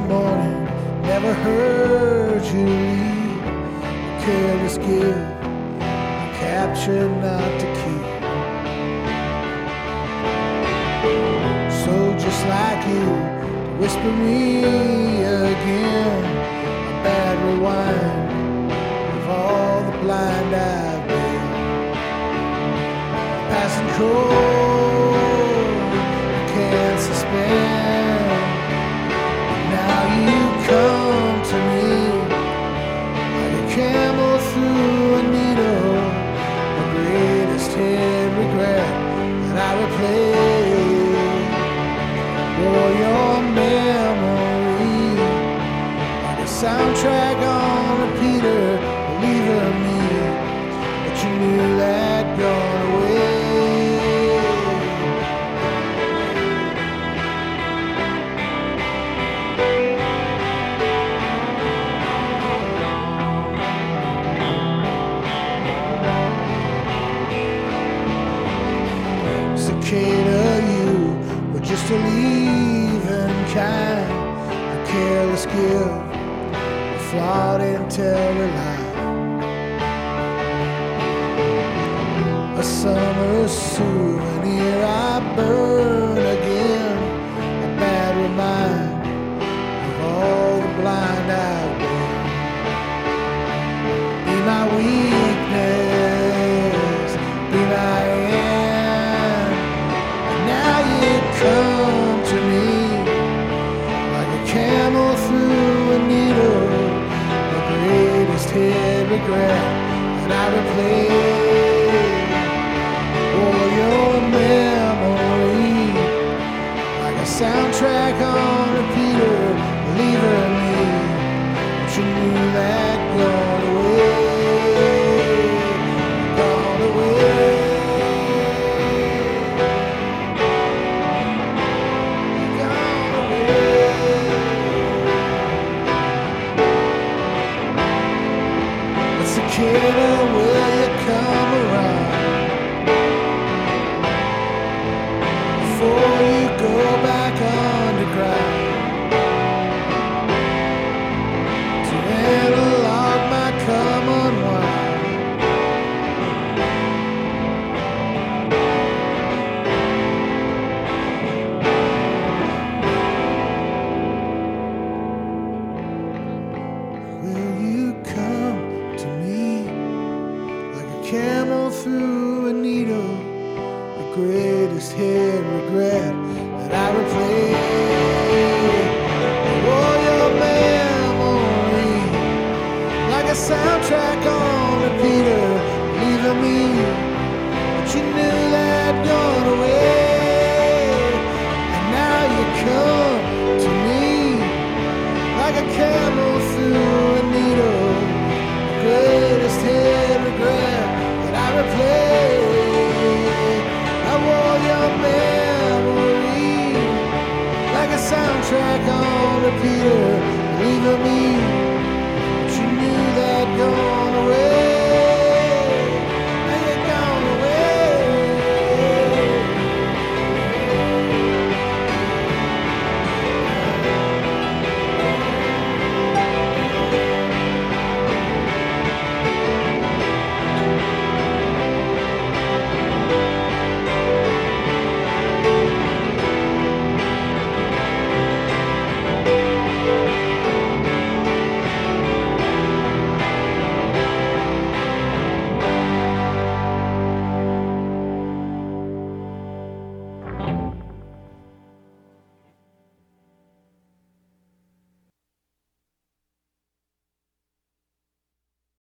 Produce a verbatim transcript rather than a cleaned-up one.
morning, never heard you leave. A careless gift, a capture not to keep. So just like you, to whisper me again, a bad rewind of all the blind I've been. Passing cold, I can't suspend. Now you come to me like a camel through a needle, the greatest hid regret that I replay. For your memory, like a soundtrack on repeater, believing me, but you knew that gone away. Cicada, you were just a leaving kind, a careless gift, a flawed intel lie. A summer souvenir I burn again, a bad reminder of all the blind I've been. Be my weakness, be my end. Now you come to me like a camel through a needle, the greatest hid regret that I replay. For your memory, like a soundtrack on repeater, believing me, but you knew that gone away, gone away. Cicada, will you come around before you go back underground to analog my come unwind? Will you come to me like a camel through a needle, the greatest hid regret that I replay? Oh, your memory, like a soundtrack on repeater, leaving me, but you knew that gone away. And now you come to me like a camel through a needle, the greatest hid regret that I replay. I wore your memory like a soundtrack on repeater, leaving me, but you knew that gone